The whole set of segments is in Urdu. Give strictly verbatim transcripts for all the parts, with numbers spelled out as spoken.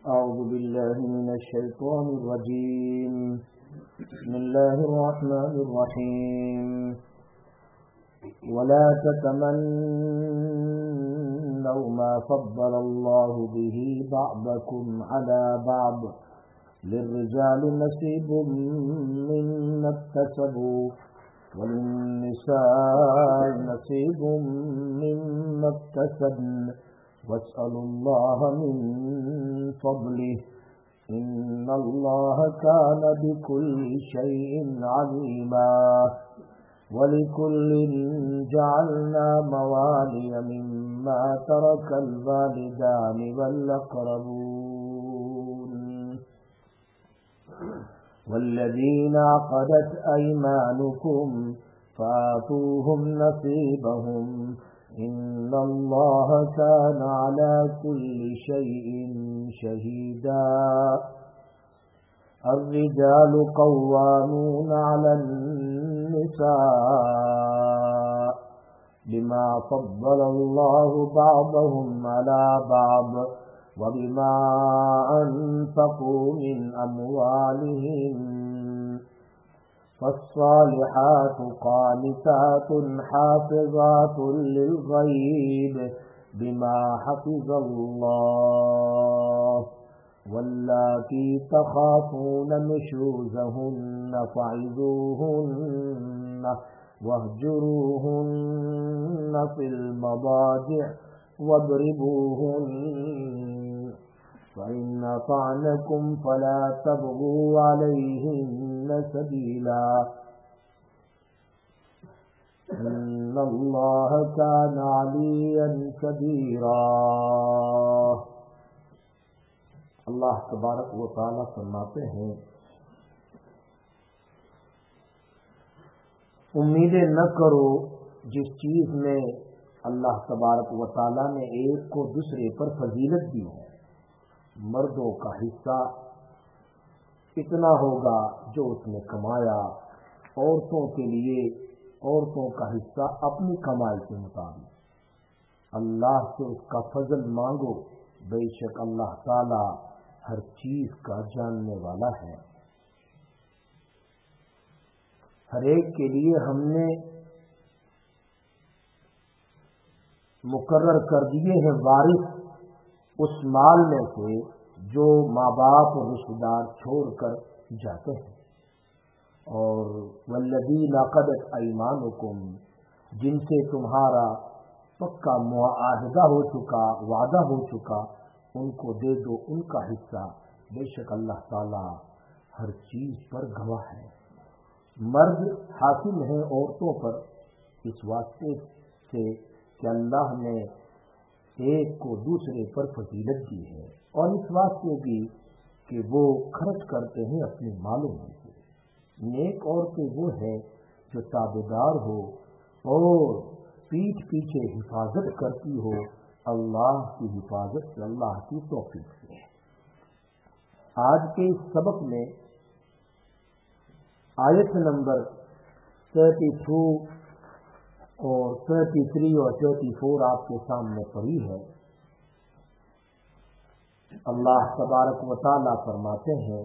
أعوذ بالله من الشيطان الرجيم. بسم الله الرحمن الرحيم. ولا تتمنوا ما فضل الله به بعضكم على بعض للرجال نصيب مما اكتسبوا وللنساء نصيب مما اكتسبن واسألوا الله من فضله إن الله كان بكل شيء عليما. ولكل جعلنا موالي مما ترك الوالدان والأقربون والذين عقدت أيمانكم فآتوهم نصيبهم إن الله كان على كل شيء شهيدا. الرجال قوامون على النساء بما فضل الله بعضهم على بعض وبما أنفقوا من أموالهم. فالصالحات قانتات حافظات للغيب بما حفظ الله واللاتي تخافون نشوزهن فعظوهن واهجروهن في المضاجع واضربوهن فإن أطعنكم فلا تبغوا عليهن سبيلا إن الله كان عليا كبيرا. اللہ تبارک و تعالی فرماتے ہیں امیدیں نہ کرو جس چیز میں اللہ تبارک و تعالی نے ایک کو دوسرے پر فضیلت دی ہے. مردوں کا حصہ اتنا ہوگا جو اس نے کمایا، عورتوں کے لیے عورتوں کا حصہ اپنی کمائی کے مطابق. اللہ سے اس کا فضل مانگو، بے شک اللہ تعالی ہر چیز کا جاننے والا ہے. ہر ایک کے لیے ہم نے مقرر کر دیے ہیں وارث اس مال میں سے جو ماں باپ اور رشتہ دار چھوڑ کر جاتے ہیں. اور والذین عقدت ایمانکم، جن سے تمہارا پکا معاہدہ ہو چکا، وعدہ ہو چکا، ان کو دے دو ان کا حصہ. بے شک اللہ تعالی ہر چیز پر گواہ ہے. مرد حاکم ہیں عورتوں پر اس واسطے سے کہ اللہ نے ایک کو دوسرے پر فضیلت دی ہے، اور اس واسطے بھی کہ وہ خرچ کرتے ہیں اپنے مالوں میں سے. نیک عورتیں وہ ہے جو تابعدار ہو اور پیٹھ پیچھے حفاظت کرتی ہو اللہ کی حفاظت سے، اللہ کی توفیق سے. آج کے اس سبق میں آیت نمبر تھرٹی ٹو اور تھرٹی تھری اور تھرٹی فور آپ کے سامنے پڑھی ہے. اللہ تبارک و تعالی فرماتے ہیں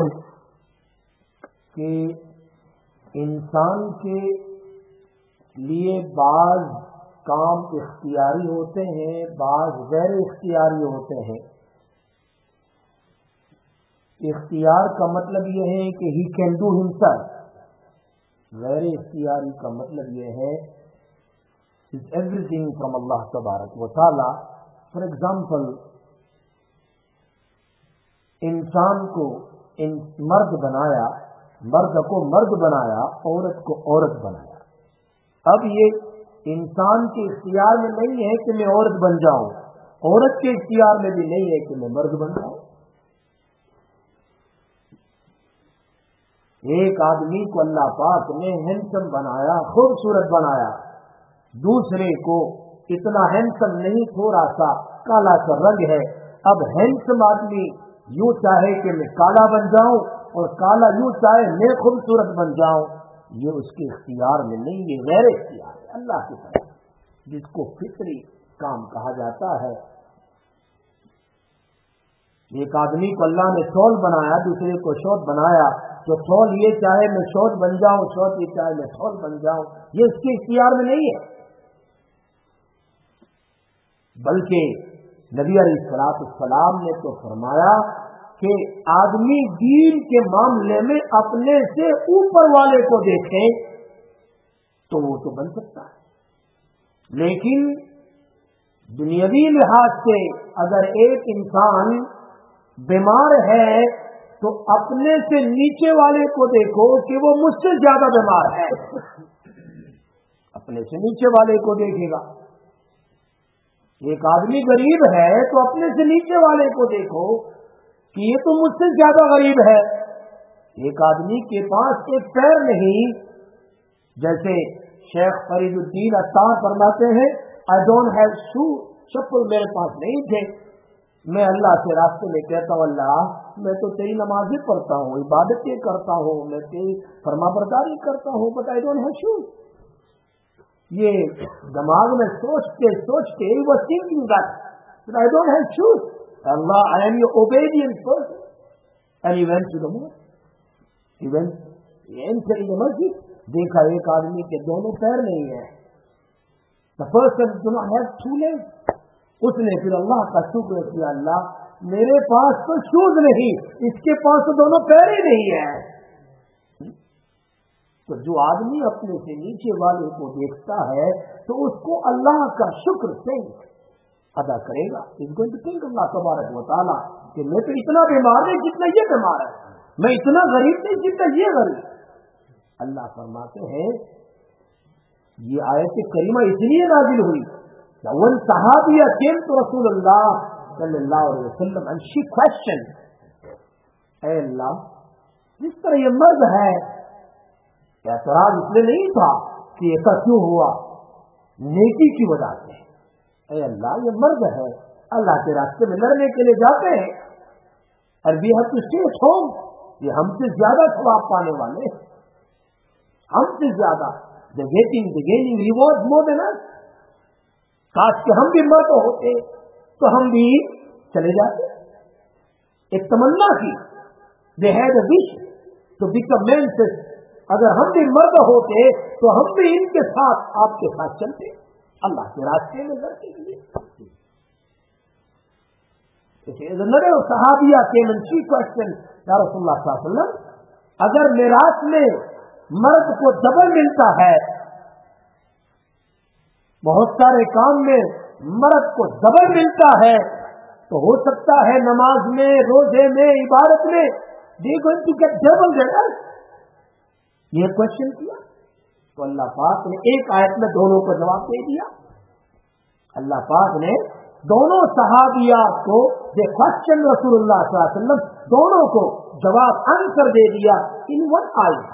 کہ انسان کے لیے بعض کام اختیاری ہوتے ہیں، بعض غیر اختیاری ہوتے ہیں. اختیار کا مطلب یہ ہے کہ ہی کین ڈو ہمسیلف. غیر اختیاری کا مطلب یہ ہے is everything from Allah تبارک و تعالی. فار ایگزامپل، انسان کو ان مرد بنایا، مرد کو مرد بنایا، عورت کو عورت بنایا. اب یہ انسان کے اختیار میں نہیں ہے کہ میں عورت بن جاؤں، عورت کے اختیار میں بھی نہیں ہے کہ میں مرد بن جاؤں. ایک آدمی کو اللہ پاک نے ہینڈسم بنایا، خوبصورت بنایا، دوسرے کو اتنا ہینڈسم نہیں، تھوڑا سا کالا سا رنگ ہے. اب ہینڈسم آدمی یوں چاہے کہ میں کالا بن جاؤں اور کالا یوں چاہے میں خوبصورت بن جاؤں، یہ اس کے اختیار میں نہیں، یہ غیر اختیار ہے اللہ کی طرف، جس کو فطری کام کہا جاتا ہے. ایک آدمی کو اللہ نے شول بنایا، دوسرے کو شوت بنایا، تو شول یہ چاہے میں شوت بن جاؤں، شوت یہ چاہے میں شول بن جاؤں، یہ اس کے اختیار میں نہیں ہے، بلکہ نبی علیہ الصلوۃ والسلام نے تو فرمایا کہ آدمی دین کے معاملے میں اپنے سے اوپر والے کو دیکھے تو وہ تو بن سکتا ہے، لیکن دنیاوی لحاظ سے اگر ایک انسان بیمار ہے تو اپنے سے نیچے والے کو دیکھو کہ وہ مجھ سے زیادہ بیمار ہے، اپنے سے نیچے والے کو دیکھے گا۔ ایک آدمی غریب ہے تو اپنے سے نیچے والے کو دیکھو کہ یہ تو مجھ سے زیادہ غریب ہے۔ ایک آدمی کے پاس ایک پیر نہیں، جیسے شیخ فرید الدین عطار فرماتے ہیں آئی ڈونٹ ہیو شو، چپل میرے پاس نہیں تھے، میں اللہ سے راستے میں کہتا ہوں اللہ میں تو تیری نمازیں پڑھتا ہوں، عبادتیں کرتا ہوں، میں تیری فرما برداری کرتا ہوں، but I don't have show. یہ دماغ میں سوچتے سوچتے ہی وہ thinking that I don't have shoes. Allah, I am your obedient person. And he went to the mosque. He went, he entered in the masjid. دیکھا ایک آدمی کے دونوں پیر نہیں ہیں. The person do not have two legs. اس نے پھر اللہ کا شکر کیا، اللہ میرے پاس تو شوز نہیں، اس کے پاس تو دونوں پیر ہی نہیں ہیں۔ تو جو آدمی اپنے سے نیچے والے کو دیکھتا ہے تو اس کو اللہ کا شکر سے ادا کرے گا۔ اس کو تھنک اللہ تبارک و تعالیٰ کہ میں تو اتنا بیمار نہیں جتنا یہ بیمار ہے، میں اتنا غریب نہیں جتنا یہ غریب۔ اللہ فرماتے ہیں یہ آیت کریمہ اس لیے نازل ہوئی when صحابیہ came to رسول اللہ صلی اللہ علیہ وسلم and she questioned، اے اللہ جس طرح یہ مرد ہے، اعتراض اس لیے نہیں تھا کہ ایسا کیوں ہوا، نیکی کی وجہ سے، اے اللہ یہ مرد ہے، اللہ کے راستے میں لڑنے کے لیے جاتے ہیں، اور we have to stay at home، یہ ہم سے زیادہ ثواب پانے والے ہیں، ہم سے زیادہ they getting they gaining reward more than us۔ کاش کہ ہم بھی مرد ہوتے تو ہم بھی چلے جاتے۔ ایک تمنا کی they had a wish to become men، اگر ہم بھی مرد ہوتے تو ہم بھی ان کے ساتھ آپ کے ساتھ چلتے اللہ کے راستے میں لڑنے کے لیے۔ another صحابیہ came and she questioned یا رسول اللہ صلی اللہ علیہ وسلم اگر میراث میں مرد کو ڈبل ملتا ہے، بہت سارے کام میں مرد کو ڈبل ملتا ہے، تو ہو سکتا ہے نماز میں، روزے میں، عبادت میں they going to get double than us۔ یہ کوشچن کیا تو اللہ پاک نے ایک آیت میں دونوں کو جواب دے دیا۔ اللہ پاک نے دونوں صحابیات کو یہ کوشچن رسول اللہ صلی اللہ علیہ وسلم دونوں کو جواب آنسر دے دیا ان ون آیت۔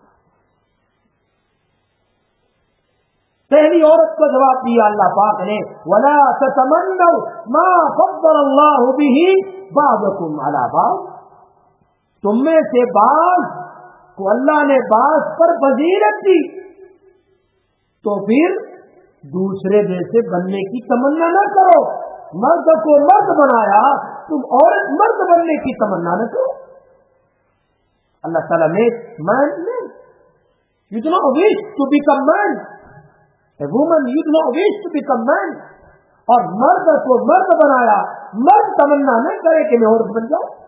پہلی عورت کو جواب دیا اللہ پاک نے وَلَا تَتَمَنَّوْا مَا فَضَّلَ اللَّهُ بِهِ بَعْضَكُمْ عَلَى بَعْضٍ، تم میں سے بعض کو اللہ نے بعض پر فضیلت دی تو پھر دوسرے جیسے بننے کی تمنا نہ کرو۔ مرد کو مرد بنایا، تم عورت مرد بننے کی تمنا نہ کرو۔ اللہ تعالیٰ نے man men، you do not wish to become man، a woman you do not wish to become man، اور مرد کو مرد بنایا، مرد تمنا نہ کرے کہ میں عورت بن جاؤں۔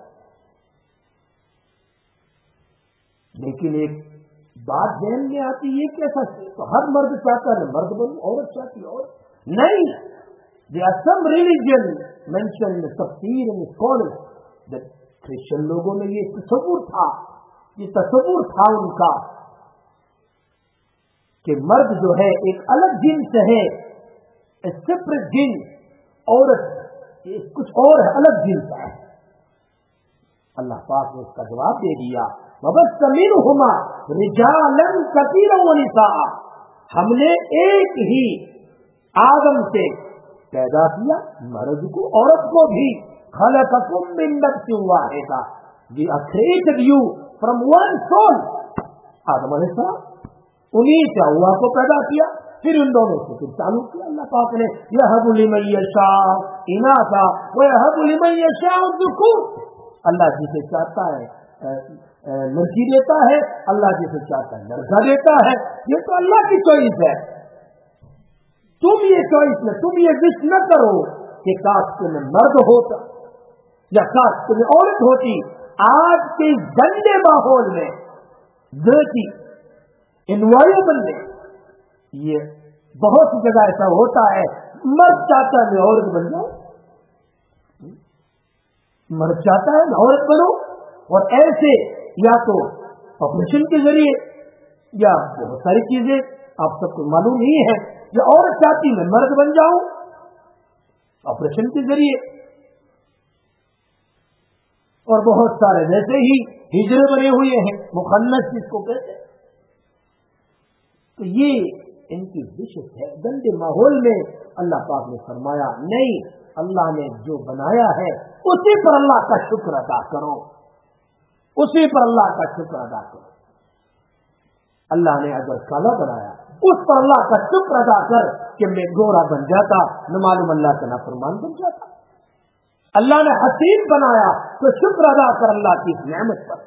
لیکن ایک بات ذہن میں آتی ہے کہ ایسا تو ہر مرد چاہتا ہے مرد بنوں، عورت چاہتی ہے عورت نہیں۔ there are some religion mentioned in the tafsir and scholars that Christian لوگوں میں یہ تصور تھا، یہ تصور تھا ان کا کہ مرد جو ہے ایک الگ جنس ہے، سیپریٹ جنس، عورت کچھ اور ہے، الگ جنس ہے۔ اللہ پاک نے اس کا جواب دے دیا وَبَثَّ مِنْهُمَا رِجَالًا كَثِيرًا وَنِسَاءً، ہم نے ایک ہی آدم سے پیدا کیا مرد کو عورت کو بھی۔ خَلَقَكُم مِّن نَفْسٍ وَاحِدَةٍ، we have created you from one soul، آدم علیہ السلام انہیں سے ہوا کو پیدا کیا۔ پھر ان دونوں سے پھر چالو کیا اللہ پاک نے یہب لمن یشاء اناثا ویہب لمن یشاء الذکور. اللہ جسے چاہتا ہے لڑکی دیتا ہے, اللہ جسے چاہتا ہے لڑکا دیتا ہے. یہ تو اللہ کی چوائس ہے. تم یہ چوائس میں تم یہ وش نہ کرو کہ کاش تمہیں مرد ہوتا یا کاش تمہیں عورت ہوتی. آج کے گندے ماحول میں ذاتی انوائرمنٹ میں یہ بہت سی جگہ ایسا ہوتا ہے, مرد چاہتا ہے میں عورت بن جاؤں, مرد چاہتا ہے میں عورت بنوں, اور ایسے یا تو آپریشن کے ذریعے یا بہت ساری چیزیں آپ سب کو معلوم ہی ہے. یا عورت چاہتی میں مرد بن جاؤں آپریشن کے ذریعے, اور بہت سارے ویسے ہی ہجرے بنے ہوئے ہیں مخنث جس کو کہتے ہیں. تو یہ ان کی وشش ہے. گندے ماحول میں اللہ پاک نے فرمایا نہیں, اللہ نے جو بنایا ہے اسی پر اللہ کا شکر ادا کرو, اسی پر اللہ کا شکر ادا کرو. اللہ نے اگر کالا بنایا اس پر اللہ کا شکر ادا کر کہ میں گورا بن جاتا, نہ معلوم اللہ کا نافرمان بن جاتا. اللہ نے حسین بنایا تو شکر ادا کر اللہ کی نعمت پر.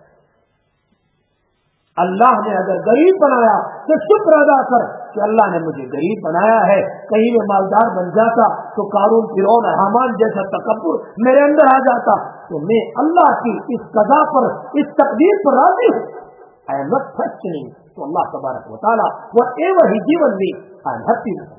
اللہ نے اگر غریب بنایا تو شکر ادا کر کہ اللہ نے مجھے غریب بنایا ہے. کہیں میں مالدار بن جاتا تو قارون فرعون حامان جیسا تکبر میرے اندر آ جاتا, تو میں اللہ کی اس قضا پر اس تقدیر پر راضی ہوں. I am not questioning. تو اللہ تبارک و تعالیٰ whatever he given me I am happy with it.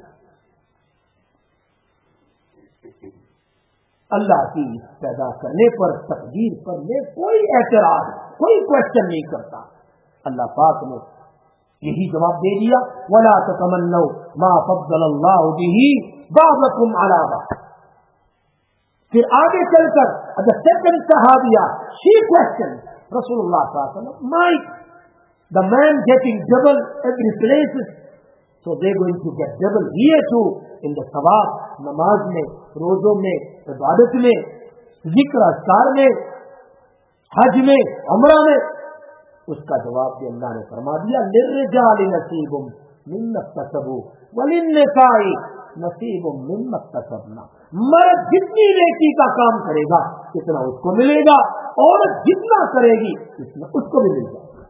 اللہ کی پیدا کرنے پر تقدیر پر میں کوئی اعتراض کوئی کوشچن نہیں کرتا. اللہ پاک نے یہی جواب دے دیا وَلَا تَتَمَنَّوْا مَا فَضَّلَ اللَّهُ بِهِ بَعْضَكُمْ عَلَىٰ بَعْضٍ. پھر آگے چل کر the second صحابیہ she questioned رسول اللہ صلی اللہ علیہ وسلم, Mike, the man getting double every place, so they're going to get double here too in the thawab, نماز میں, روزوں میں, عبادت میں, ذکر اذکار میں, حج میں, عمرہ میں. اس کا جواب بھی اللہ نے فرما دیا للرجال نصیب مما اکتسبوا وللنساء نصیب مما اکتسبنا. مرد جتنی نیکی کا کام کرے گا اتنا اس کو ملے گا, عورت جتنا کرے گی اتنا اس کو بھی مل جائے گا.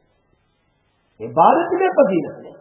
عبادت میں فضیلت میں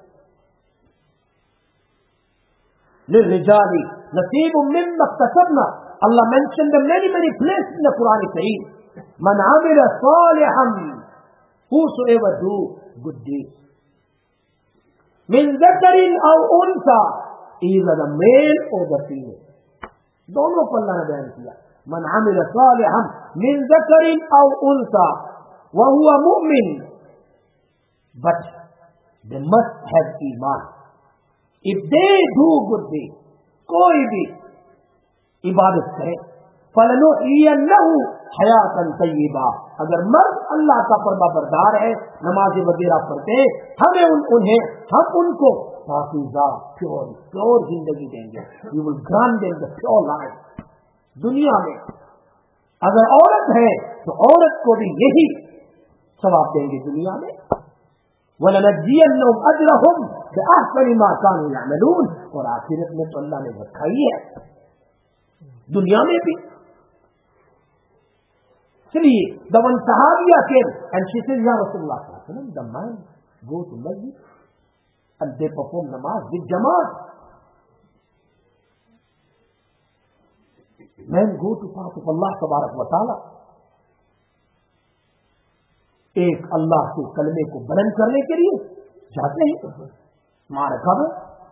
للرجال نصیب مما اکتسبنا. Allah mentioned the many many places in the Quran Kareem. Man amila salihan, whosoever do good deeds, min zakarin aw unsa, either the male or the female. دونوں کو اللہ نے بیان کیا. من عمل صالحا من ذکر او انثى وهو مؤمن, but they must have ایمان. If they do good deeds, کوئی بھی عبادت کرے, فَلَنُحْيِيَنَّهُ حَيَاةً طَيِّبَةً, اگر مرد اللہ کا فرما بردار ہے, نماز وغیرہ پڑھتے ہیں, ہمیں ان انہیں ہم ان کو پاکیزہ پیور پیور زندگی دیں گے. We will grant them the pure life. دنیا میں اگر عورت ہے تو عورت کو بھی یہی ثواب دیں گے دنیا میں. وَلَنَجْزِيَنَّهُمْ أَجْرَهُمْ بِأَحْسَنِ مَا كَانُوا يَعْمَلُونَ, اور آخرت میں تو اللہ نے رکھائی ہے دنیا میں بھی. چلیے the one صحابیہ came and she said, Ya Rasulullah, the man go to masjid and they perform namaz with jamaat. Men go to path of Allah tabarak wa ta'ala. ایک اللہ کے کلمے کو بلند کرنے کے لیے جاتے ہیں معرکہ میں.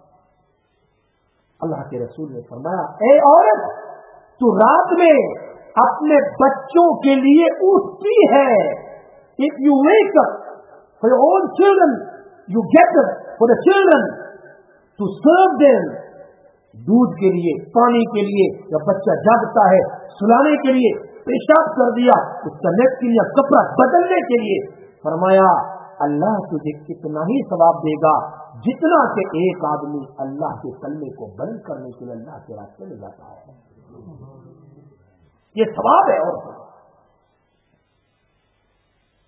اللہ کے رسول نے فرمایا, اے عورت, تو رات میں اپنے بچوں کے لیے اٹھتی ہے. If you wake up for your own children, you get up for the children to serve them. دودھ کے لیے, پانی کے لیے, یا بچہ جاگتا ہے سلانے کے لیے, پیشاب کر دیا اس کا نیٹ کے لیے, کپڑا بدلنے کے لیے. فرمایا اللہ تجھے کتنا ہی ثواب دے گا جتنا کہ ایک آدمی اللہ کے کلمے کو بلند کرنے کے لیے اللہ کے راستے میں جاتا ہے. یہ ثواب ہے. اور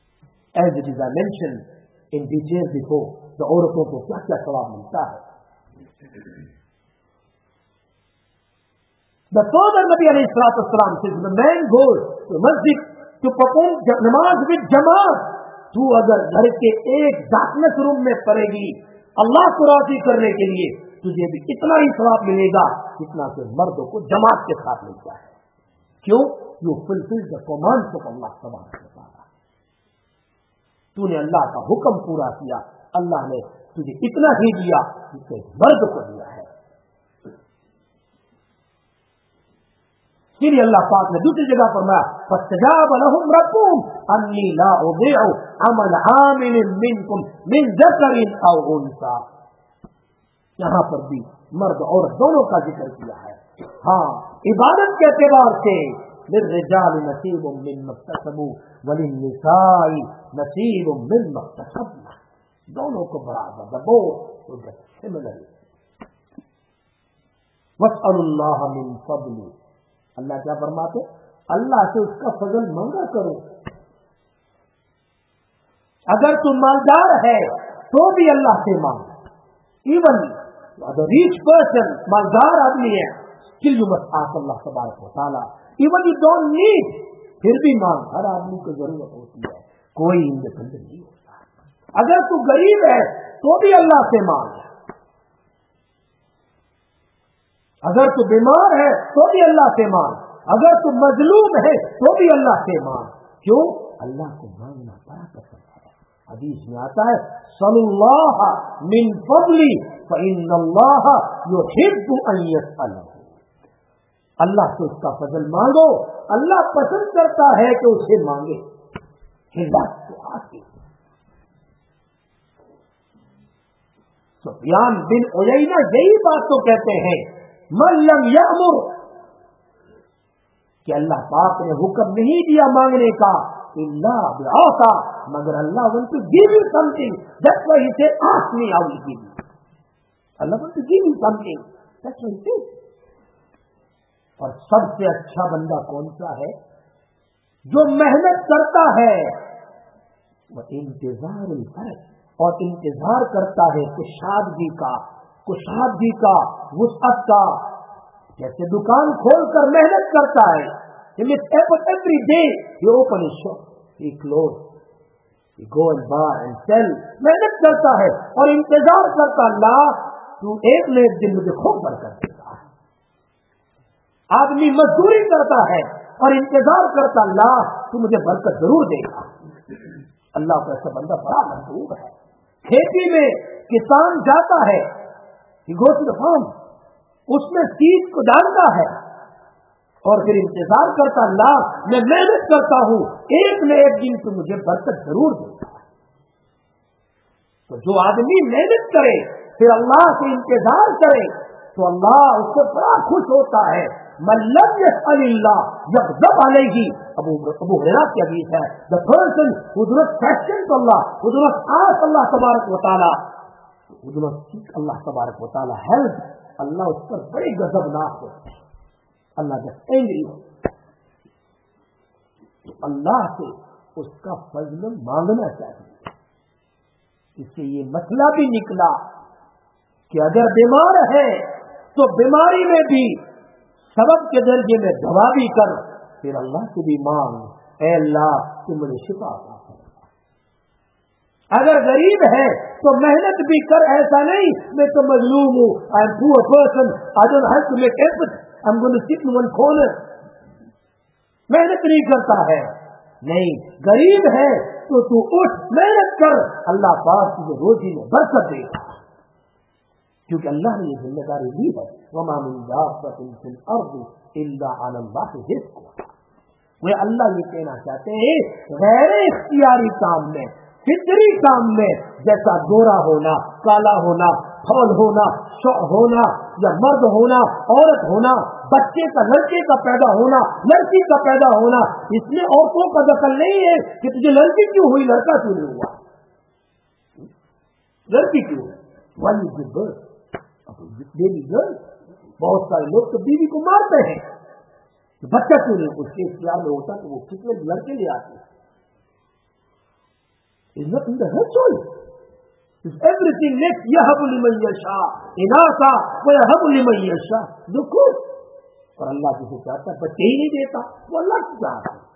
as it is I mention in detail دیکھو تو عورتوں کو کیا کیا ثواب ملتا ہے. The father Nabi alayhi salatu wasalam says, the man goes to masjid to perform namaz with jamaat. تو اگر گھر کے ایک darkness روم میں پڑھے گی اللہ کو راضی کرنے کے لیے تجھے بھی اتنا ہی ثواب ملے گا جتنا کہ مردوں کو جماعت کے ساتھ ملتا ہے. کیوں؟ You fulfil the commands of Allah تبارک و تعالی. تو نے اللہ کا حکم پورا کیا, اللہ نے تجھے اتنا ہی دیا جتنے مرد کو دیا ہے. پھر اللہ پاک نے دوسری جگہ فرمایا فاستجاب لهم ربهم انی لا اضيع عمل عامل منکم من ذکر او انثى. یہاں پر بھی مرد عورت دونوں کا ذکر کیا ہے. ہاں, عبادت کے اعتبار سے للرجال نصیب مما اکتسبوا وللنساء نصیب مما اکتسبن, دونوں کو برابر دبو سملر. واسألوا الله من فضله, اللہ کیا فرماتے, اللہ سے اس کا فضل مانگا کرو. اگر تم مالدار ہے تو بھی اللہ سے مانگ. ایون اگر ریچ پرسن مالدار آدمی ہے still you must ask اللہ تبارک و تعالیٰ. ایون یو ڈونٹ نیڈ پھر بھی مانگ. ہر آدمی کو ضرورت ہوتی ہے, کوئی انڈیپینڈنٹ نہیں ہوتا. اگر تو غریب ہے تو بھی اللہ سے مانگ. اگر تو بیمار ہے تو بھی اللہ سے مانگ. اگر تو مظلوم ہے تو بھی اللہ سے مانگ. کیوں؟ اللہ کو مانگنا بڑا پسند ہے. حدیث میں آتا ہے صلی اللہ من فضلی فإن اللہ یحب ان یسألہ. اللہ سے اس کا فضل مانگو, اللہ پسند کرتا ہے کہ اسے مانگے. ہدایت تو آتی. سفیان بن عیینہ یہی بات تو کہتے ہیں من لم یأمر, کہ اللہ پاک نے حکم نہیں دیا مانگنے کا الا بعطا, مگر اللہ want to give you something. That's why he said ask me I will give you. Allah want to give you something. That's why he said. اور سب سے اچھا بندہ کون سا ہے؟ جو محنت کرتا ہے وہ انتظار الفرج, اور انتظار کرتا ہے کشادگی کا, کشادگی کا, وسعت کا. جیسے دکان کھول کر محنت کرتا ہے, every day you open a shop, he close, he go and buy and sell. محنت کرتا ہے اور انتظار کرتا, اللہ تو ایک نہ ایک دن مجھے خوب برکت دیتا ہے. آدمی مزدوری کرتا ہے اور انتظار کرتا, اللہ تو مجھے برکت ضرور دے گا. اللہ کو ایسا بندہ بڑا محبوب ہے. کھیتی میں کسان جاتا ہے, he goes to the farm, اس میں سیڈ کو ڈالتا ہے اور پھر انتظار کرتا, اللہ میں محنت کرتا ہوں, ایک نہ ایک دن تو مجھے برکت ضرور دے گا. تو جو آدمی محنت کرے پھر اللہ سے انتظار کرے تو اللہ اس سے بڑا خوش ہوتا ہے. من لم يسأل اللہ یغضب علیہ. ابو ابو ہریرہ کی حدیث ہے, the person who does not question to Allah, who does not ask Allah تبارک و تعالی, who does not seek Allah تبارک و تعالی help, اللہ اس پر بڑی غضبناک ہوتا ہے. اللہ جب اینگری ہوتا ہے تو اللہ سے اس کا فضل مانگنا چاہیے. اس سے یہ مسئلہ بھی نکلا کہ اگر بیمار ہے تو بیماری میں بھی سبب کے درجے میں دوا بھی کر, پھر اللہ سے بھی مانگ, اے اللہ تم مجھے شفا عطا کر. اگر غریب ہے تو محنت بھی کر, ایسا نہیں میں تو مظلوم ہوں, I am poor person, I don't have to make effort, I'm going to sit in one corner. محنت نہیں کرتا ہے, نہیں, غریب ہے تو تو اٹھ محنت کر, اللہ پاک تجھے روزی میں برکت دے گا, کیونکہ اللہ نے یہ ذمہ داری دی ہے. وما من دابۃ فی الارض الا علی اللہ رزقها. وہ اللہ یہ کہنا چاہتے ہیں غیر اختیاری کام میں, فطری کام میں, جیسا گورا ہونا, کالا ہونا, پھول ہونا, شوق ہونا, یا مرد ہونا, عورت ہونا, بچے کا لڑکے کا پیدا ہونا, لڑکی کا پیدا ہونا, اس میں عورتوں کا دخل نہیں ہے کہ تجھے لڑکی کیوں ہوئی, لڑکا کیوں نہیں ہوا, لڑکی کیوں ہے, why you give birth baby girl. بہت سارے لوگ تو بیوی کو مارتے ہیں, بچہ کیوں نہیں, اس کے اختیار میں ہوتا تو وہ کتنے لڑکے لے آتے ہیں. It's not in the her choice. Everything next يهب لمن يشاء اناثا ويهب لمن يشاء ذکور. اور اللہ جسے چاہتا ہے بچے ہی نہیں دیتا، وہ اللہ کی چاہتا ہے.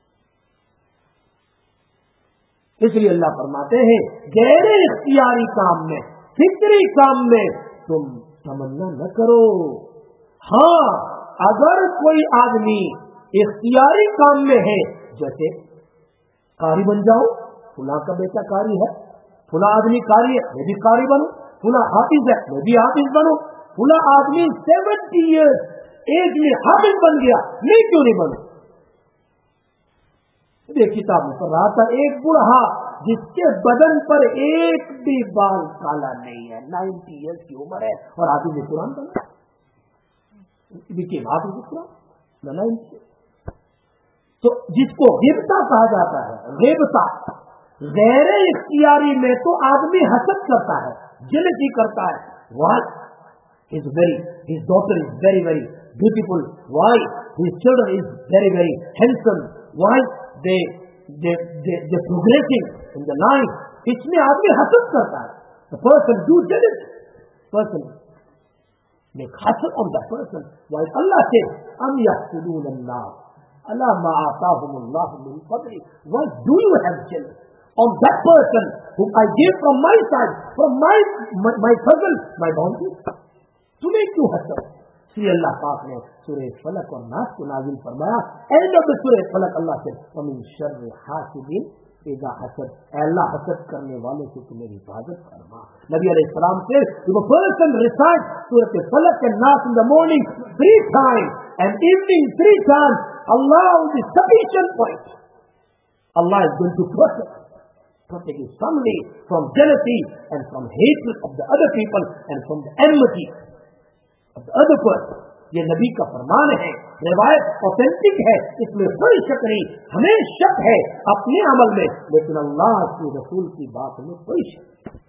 اس لیے اللہ فرماتے ہیں غیر اختیاری کام میں، فطری کام میں تم تمنا نہ کرو. ہاں اگر کوئی آدمی اختیاری کام میں ہے، جیسے قاری بن جاؤ، فلاں کا بیٹا قاری ہے، فلاں آدمی قاری ہے میں بھی قاری بنوں، فلاں حافظ ہے میں بھی حافظ بنوں، فلاں آدمی سیونٹی ایئرس ایج میں حافظ بن گیا میں کیوں نہیں بنوں. ایک کتاب میں پڑھ رہا تھا ایک بوڑھا جس کے بدن پر ایک بھی بال کالا نہیں ہے، نائنٹی ایئرس کی عمر ہے اور حافظ قرآن بنا حافظ قرآن نائنٹی. تو جس کو غیبتا کہا جاتا ہے، غیبتا غیر اختیاری میں تو آدمی حسد کرتا ہے، جلسی کرتا ہے. Why his very his daughter is very very beautiful, why his children is very very handsome, why they they they they progressing in the life. اس میں آدمی حسد کرتا ہے. The person do jealous person make hasad on that person. Why Allah says am yahsudun الناس ala ma atahum Allah min fadli. Why do you have jealous on that person whom I gave from my side, from my my, my fadl, my bounty? تمہیں کیوں حسد؟ اس لیے اللہ پاک نے سورہ فلق اور ناس کو نازل فرمایا. اینڈ آف دا سورہ فلق اللہ سے ومن شر حاسد اذا حسد، اے اللہ حسد کرنے والوں سے تمہیں حفاظت فرما. نبی علیہ السلام سے if a person recites سورۃ فلق and ناس in the morning three times and evening three times, Allah is sufficient for it. Allah is going to protect protect his family from jealousy and from hatred of the other people and from the enmity of the other person. یہ نبی کا فرمان ہے، روایت اوتھینٹک ہے، اس میں کوئی شک نہیں. ہمیں شک ہے اپنے عمل میں، لیکن اللہ کے رسول کی بات میں کوئی شک نہیں.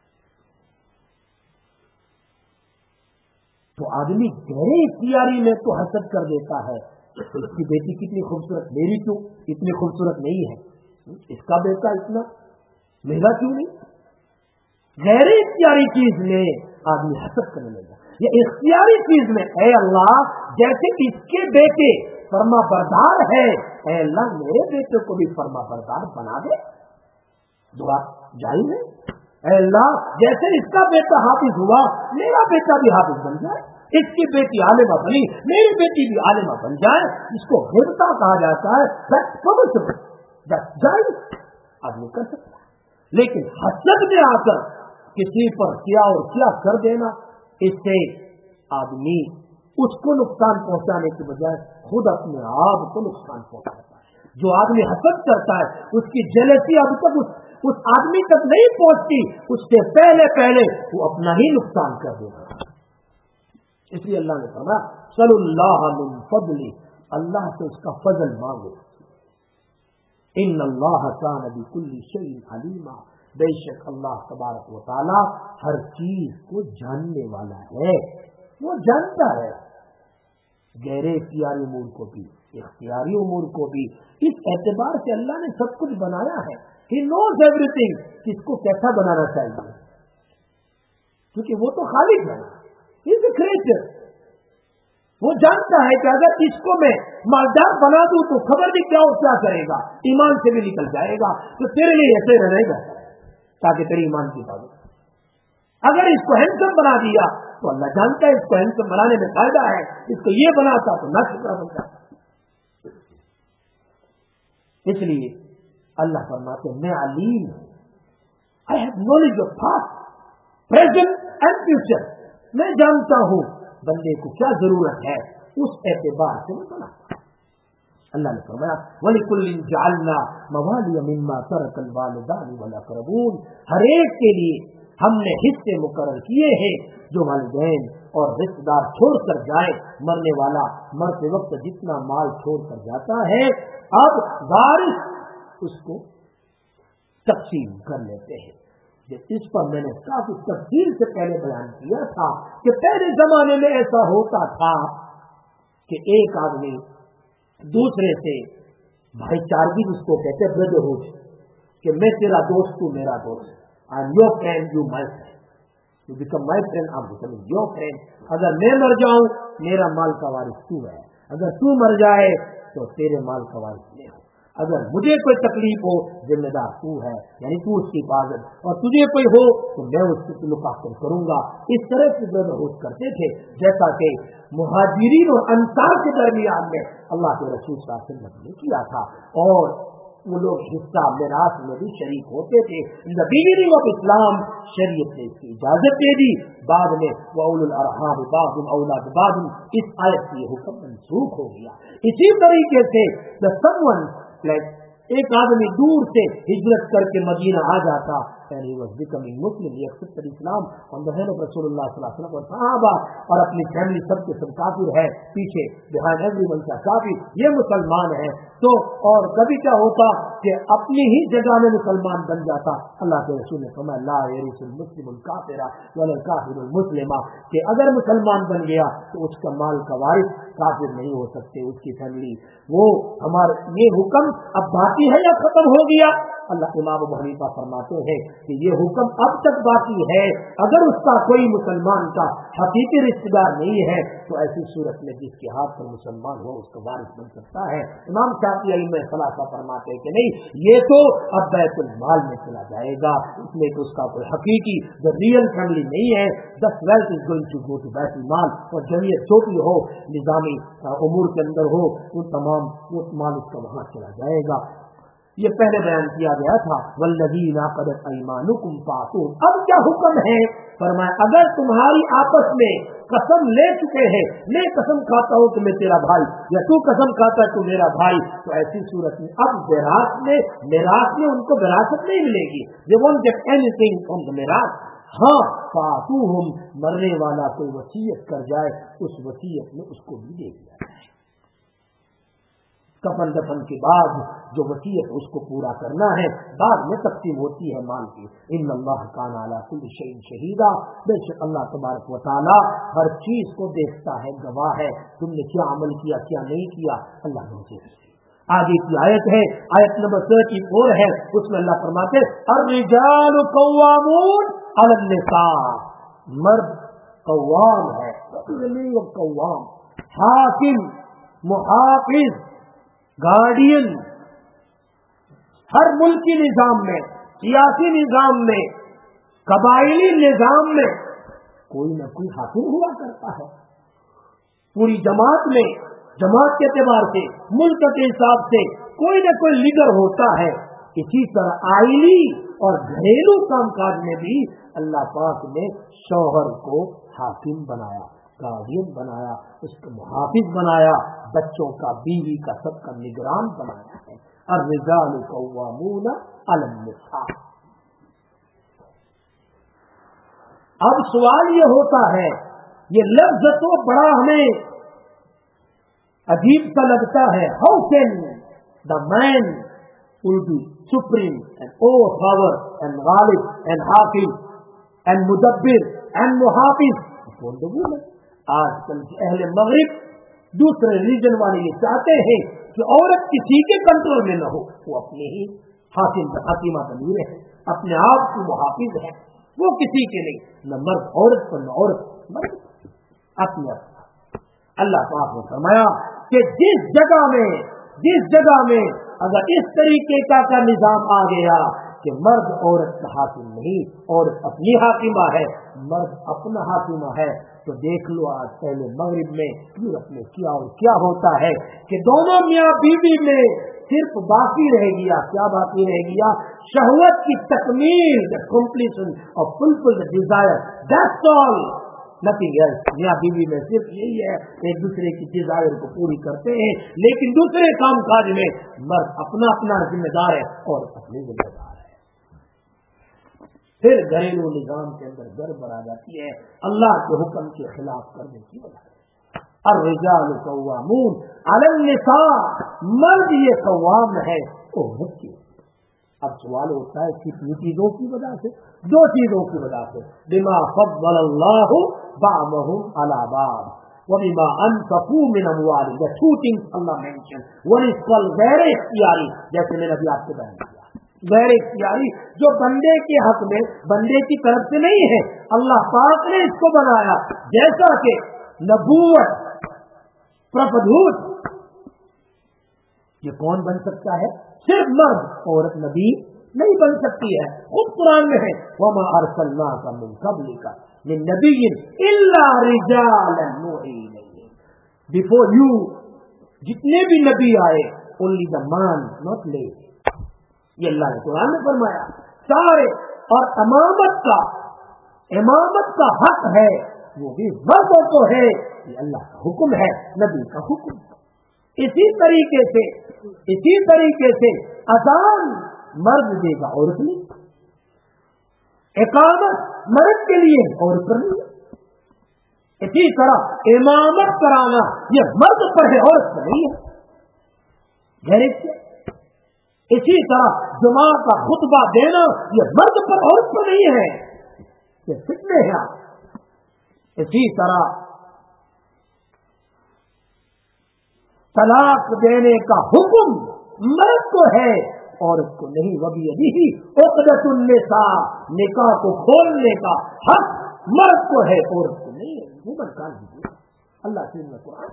تو آدمی گہرے اختیاری میں تو حسد کر دیتا ہے، اس کی بیٹی کتنی خوبصورت، میری کیوں اتنی خوبصورت نہیں ہے، اس کا بیٹا اتنا، میرا کیوں نہیں. غیر اختیاری چیز میں آدمی حسد کرنے لگا. یہ اختیاری چیز میں اے اللہ جیسے اس کے بیٹے فرما بردار ہے، اے اللہ میرے بیٹے کو بھی فرما بردار بنا دے. دعا جائز ہے. اے اللہ جیسے اس کا بیٹا حافظ ہوا میرا بیٹا بھی حافظ بن جائے، اس کی بیٹی عالمہ بنی میری بیٹی بھی عالمہ بن جائے. اس کو غیبتا کہا جاتا ہے، جائز آدمی کر سکتا ہے. لیکن حسد میں آ کر کسی پر کیا اور کیا کر دینا، اس سے آدمی اس کو نقصان پہنچانے کے بجائے خود اپنے آپ کو نقصان پہنچاتا ہے. جو آدمی حسد کرتا ہے اس کی جیلسی اب تک اس, اس آدمی تک نہیں پہنچتی، اس سے پہلے پہلے وہ اپنا ہی نقصان کر دیتا. اس لیے اللہ نے فرمایا صلی اللہ من فضلی، اللہ سے اس کا فضل مانگو. ان اللہ کان بکل شیء علیما، بے شک اللہ تبارک و تعالی ہر چیز کو جاننے والا ہے. وہ جانتا ہے غیر اختیاری امور کو بھی اختیاری امور کو بھی. اس اعتبار سے اللہ نے سب کچھ بنایا ہے. He knows everything. کس کو کیسا بنانا چاہیے، کیونکہ وہ تو خالق ہے، He is a creator. وہ جانتا ہے کہ اگر اس کو میں مالدار بنا دوں تو خبر بھی کیا اور کیا کرے گا، ایمان سے بھی نکل جائے گا، تو تیرے لیے ایسے رہے گا تاکہ تیری ایمان کی حفاظت. اگر اس کو ہینڈسم بنا دیا تو اللہ جانتا ہے اس کو ہینڈسم بنانے میں فائدہ ہے، اس کو یہ بناتا تو نہ شکرا بنتا. اس لیے اللہ فرماتے ہیں میں علیم ہوں، I have knowledge of past, present and future. میں جانتا ہوں بندے کو کیا ضرورت ہے، اس اعتبار سے میں بناتا. اللہ نے فرمایا وَلِكُلٍّ جَعَلْنَا مَوَالِيَ مِمَّا تَرَكَ الْوَالِدَانُ وَالْأَقْرَبُونَ، ہر ایک کے لیے ہم نے حصے مقرر کیے ہیں جو والدین اور رشتہ دار چھوڑ کر جائے. مرنے والا مرتے وقت جتنا مال چھوڑ کر جاتا ہے اب وارث اس کو تقسیم کر لیتے ہیں. اس پر میں نے کافی تفصیل سے پہلے بیان کیا تھا کہ پہلے زمانے میں ایسا ہوتا تھا کہ ایک آدمی دوسرے سے بھائی چارگی جس کو کہتے بردرہوڈ، کہ میں تیرا دوست تو میرا دوست، I am your friend, you my friend, you become my friend, I am becoming your friend. अगर मैं मर जाऊं मेरा माल का वारिस तू है, अगर तू मर जाए तो तेरे माल का वारिस मैं हूं, अगर मुझे कोई तकलीफ हो जिम्मेदार तू है, यानी तू उसकी हिफाजत, और तुझे कोई हो तो मैं उसकी तुलुक हासिल करूंगा। इस तरह की ब्रदरहुड करते थे जैसा कि मुहाजिरीन और अंसार के दरमियान में अल्लाह के रसूल सल्लल्लाहु अलैहि वसल्लम ने किया था, और वो लोग हिस्सा मिरास में भी शरीक होते थे। In the beginning of Islam शरीयत ने इसकी इजाजत दे दी, बाद में वउलुल अरहाम बादुम औलाद बादुम, इस आयत से हुक्म मनसूख हो गया। इसी तरीके से द समवन लाइक एक आदमी दूर से हिजरत करके मदीना आ जाता, and he was becoming Muslim, he accepted Islam on the hand of Rasulullah sallallahu alaihi wasallam, और सहाबा और अपनी फैमिली सब के सब काफिर है, पीछे behind everyone का काफिर, ये मुसलमान है। तो और कभी क्या होता कि अपनी ही जगह में मुसलमान बन जाता। अल्लाह के रसूल ने फरमाया ला यरिसुल मुस्लिमुल काफिरा वला काफिरुल मुस्लिमा, कि अगर मुसलमान बन गया तो उसका माल का वारिस काफिर नहीं हो सकते, उसकी फैमिली। वो हमारे ये हुक्म अब बाकी है या खत्म हो गया? अल्लाह इमाम अबू हनीफा फरमाते हैं कि ये हुक्म अब तक बाकी है। अगर उसका कोई मुसलमान का हकीकी रिश्तेदार नहीं है तो ऐसी सूरत में जिसके हाथ पर मुसलमान हो उसका वारिस बन सकता है। इमाम शाफी में खलासा फरमाते हैं कि नहीं, ये तो अब बैतुल माल में चला जाएगा, इसमें तो उसका कोई हकीकी जो रियल फैमिली नहीं है। This wealth is going to go to बैतुल माल, और जमीयत छोटी हो, निजामी उमूर के अंदर हो, वो तमाम वो माल उसका वहां चला जाएगा। ये पहले बयान किया गया था वल्लज़ीना क़दत अयमानुकुम फ़ातून। अब क्या हुक्म है? फरमाया अगर तुम्हारी आपस में कसम ले चुके हैं, मैं कसम खाता हूँ कि मैं तेरा भाई, या तू कसम खाता है तू मेरा भाई, तो ऐसी सूरत में अब विरासत में मिरास में उनको विरासत नहीं मिलेगी, they won't get anything from the मिरास। हाँ फ़ातूहुम, मरने वाला कोई वसीयत कर जाए उस वसीयत में उसको भी दे दिया जाए। कफन दफन के बाद जो वसीयत उसको पूरा करना है, बाद में तकसीम होती है माल की। इन्नल्लाह काना अला कुल्लि शैइन शहीदा, बेशक अल्लाह तबारक व तआला हर चीज को देखता है, गवाह है, तुमने क्या अमल किया क्या नहीं किया, अल्लाह मुझे। आगे की आयत है, आयत नंबर चौंतीस है, उसमें अल्लाह फरमाते अर्रिजालु कव्वामून अलन निसा, मर्द कव्वाम है, कव्वाम, हाकिम, मुहाफिज, गार्डियन। हर मुल्की निजाम में, सियासी निजाम में, कबायली निजाम में कोई न कोई हाकिम हुआ करता है। पूरी जमात में, जमात के एतबार से, मुल्क के हिसाब से कोई न कोई लीडर होता है। इसी तरह आईनी और घरेलू कामकाज में भी अल्लाह पाक ने शौहर को हाकिम बनाया, गार्डियन बनाया, उसको मुहाफिज बनाया, बच्चों का, बीवी का, सबका निगरान बनाया है। अर्रिजालु कव्वामून अलन निसा। अब सवाल ये होता है, ये लफ्ज तो बड़ा हमें अजीब सा लगता है, how can the man will be supreme and over power and गालिब एंड हाकिम एंड मुदब्बिर एंड मुहाफिज अपॉन द वुमन। आजकल के अहले मगरिब दूसरे रीजन वाले ये चाहते हैं कि औरत किसी के कंट्रोल में न हो, वो अपने ही हाकिम हाकिमा बनी रहे, अपने आप की मुहाफिज है, वो किसी के नहीं, न मर्द औरत पर न औरत मर्द, अपने अपना। अल्लाह पाक ने फरमाया कि जिस जगह में जिस जगह में अगर इस तरीके का, का निजाम आ गया कि मर्द औरत का हाकिम नहीं, औरत अपनी हाकिमा है, मर्द अपना हाकिमा है, तो देख लो आज पहले मगरिब में यूरोप में क्या और क्या होता है कि दोनों मियाँ बीवी में सिर्फ बाकी रह गया, क्या बाकी रह गया? शहवत की तकमील, the completion of fulfil the desire, that's all, nothing else. मियाँ बीवी में सिर्फ यही है, एक दूसरे की डिजायर को पूरी करते हैं, लेकिन दूसरे काम काज में मर्द अपना अपना जिम्मेदार है और अपनी जिम्मेदार है। फिर घरेलू निजाम के अंदर गड़बड़ आ जाती है अल्लाह के हुक्म के खिलाफ करने की वजह से। अर्रिजालु कव्वामून अलन निसा, मर्द ये कव्वाम है औरत की। अब सवाल होता है कितनी चीजों की वजह से? दो चीजों की वजह से, बिमा फद्दलल्लाहु बअदहुम अला बअद व बिमा अनफक़ू मिन अमवालिहिम, the two things Allah mention, one is called गैर इख्तियारी, जैसे मैंने अभी आपको बयान किया। غیر اختیاری جو بندے کے حق میں بندے کی طرف سے نہیں ہے، اللہ پاک نے اس کو بنایا. جیسا کہ نبوت پرپدھوت یہ کون بن سکتا ہے؟ صرف مرد، عورت نبی نہیں بن سکتی ہے. خود قرآن میں ہے وَمَا أَرْسَلْنَاكَ مِن قَبْلِكَ مِن نَبِيٍّ إِلَّا رِجَالًا نُوحِي إِلَيْهِمْ. Before you جتنے بھی نبی آئے only the man not lady. یہ اللہ نے قرآن میں فرمایا. سارے اور امامت کا امامت کا حق ہے وہ بھی مردوں کو ہے. یہ اللہ کا حکم ہے، نبی کا حکم. اسی طریقے سے اسی طریقے سے اذان مرد دے گا عورت نہیں، اقامت مرد کے لیے عورت پر نہیں. اسی طرح امامت کرانا یہ مرد پر ہے، عورت پر نہیں ہے. غیرت سے اسی طرح جمعہ کا خطبہ دینا یہ مرد پر عورت پر نہیں ہے، یہ فتنے ہیں. اسی طرح طلاق دینے کا حکم مرد کو ہے، عورت کو نہیں. وبیدہ عقدۃ النساء، نکاح کو کھولنے کا حق مرد کو ہے، عورت کو نہیں ہے. اللہ سے قرآن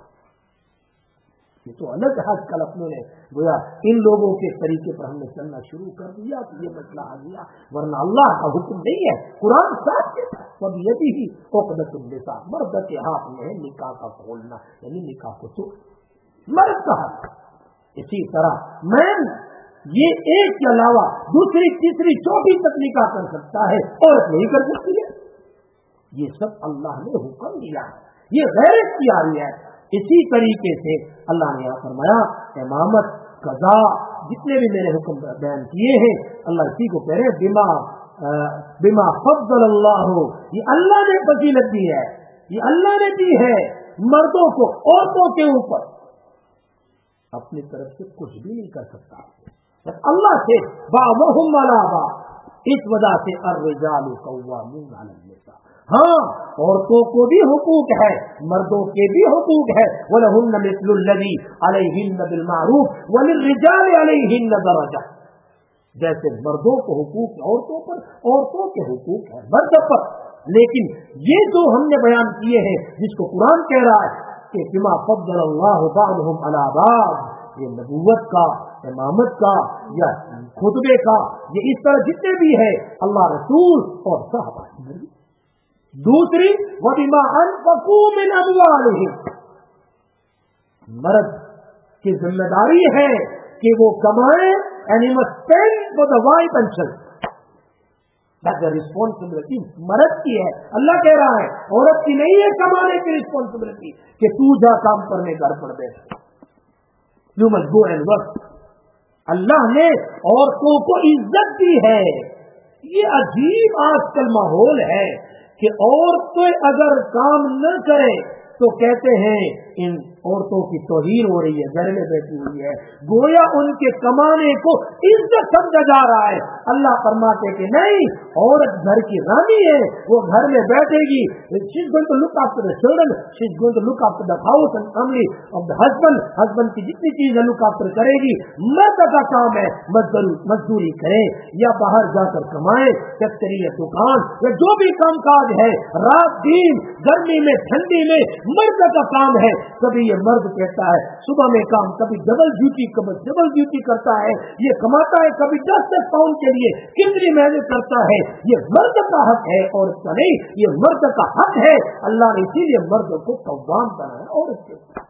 یہ تو الگ حق. کل اپنوں نے گویا ان لوگوں کے طریقے پر ہم نے چلنا شروع کر دیا تو یہ مسئلہ آ گیا، ورنہ اللہ کا حکم نہیں ہے. قرآن صاف کہتا ہے وبیدہ عقدۃ النساء، مرد کے ہاتھ میں ہے نکاح کا کھولنا، یعنی نکاح کو تو مرد کا حق. اسی طرح میں یہ ایک کے علاوہ دوسری تیسری چوتھی تک نکاح کر سکتا ہے، عورت نہیں کر سکتی ہے. یہ سب اللہ نے حکم دیا ہے، یہ غیر اختیاری ہے. اسی طریقے سے اللہ نے یہاں فرمایا امامت قضا جتنے بھی میں نے حکم بیان کیے ہیں اللہ اسی کو کہہ رہے بما بما فضل اللہ، یہ اللہ نے فضیلت دی ہے، یہ اللہ نے دی ہے مردوں کو عورتوں کے اوپر. اپنی طرف سے کچھ بھی نہیں کر سکتا اللہ سے. بعضهم علی بعض، اس وجہ سے الرجال قوامون علی النساء. ہاں عورتوں کو بھی حقوق ہے، مردوں کے بھی حقوق ہے. وَلَهُنَّ مِثْلُ الَّذِي عَلَيْهِنَّ بِالْمَعْرُوفِ وَلِلرِّجَالِ عَلَيْهِنَّ دَرَجَةٌ. جیسے مردوں کو حقوق عورتوں پر، عورتوں کے حقوق ہے مردوں پر. لیکن یہ جو ہم نے بیان کیے ہیں جس کو قرآن کہہ رہا ہے کہ بما فضل اللہ بعضهم علی بعض، یہ نبوت کا، امامت کا یا خطبے کا، یہ اس طرح جتنے بھی ہے اللہ رسول اور صحابہ. دوسری وَبِمَا أَنفَقُوا مِنْ أَمْوَالِهِمْ، مرد کی ذمہ داری ہے کہ وہ کمائے، and he must spend for the wife and children. That's the responsibility مرد کی ہے. اللہ کہہ رہا ہے عورت کی نہیں ہے کمانے کی responsibility کہ تو جا کام کرنے گھر پر بیٹھ. You must go and work. اللہ نے عورتوں کو عزت دی ہے. یہ عجیب آج کل ماحول ہے کہ عورتیں اگر کام نہ کریں تو کہتے ہیں ان عورتوں کی توہین ہو رہی ہے، گھر میں بیٹھی ہوئی ہے، گویا ان کے کمانے کو عزت سمجھا جا رہا ہے. اللہ فرماتے کہ نہیں، عورت گھر کی رانی ہے، وہ گھر میں بیٹھے گی. She is going to look after the children, she is going to look after the house and family of the husband. husband کی جتنی چیزیں look after کرے گی. مرد کا کام ہے مزدوری کرے یا باہر جا کر کمائے، فیکٹری یا دکان یا جو بھی کام کاج ہے، رات دن گرمی میں ٹھنڈی میں مرد کا کام ہے. کبھی یہ مرد کہتا ہے صبح میں کام، کبھی ڈبل ڈیوٹی کبھی ڈبل ڈیوٹی کرتا ہے، یہ کماتا ہے کبھی دس دس پاؤنڈ کے لیے کتنی محنت کرتا ہے. یہ مرد کا حق ہے عورت کا نہیں، یہ مرد کا حق ہے. اللہ نے اسی لیے مرد کو قوام بنایا عورت کے اوپر.